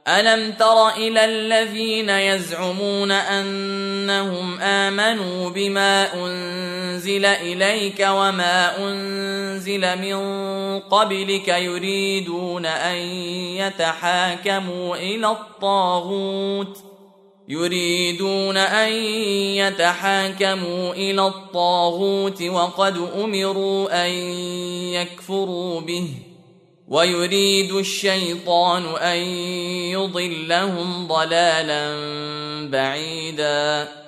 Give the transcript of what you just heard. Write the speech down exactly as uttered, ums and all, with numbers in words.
ألم تر إلى الذين يزعمون أنهم آمنوا بما أنزل إليك وما أنزل من قبلك يريدون أن يتحاكموا إلى الطاغوت يريدون أن يتحاكموا إلى الطاغوت وقد أمروا أن يكفروا به ويريد الشيطان أن يضلهم ضلالا بعيدا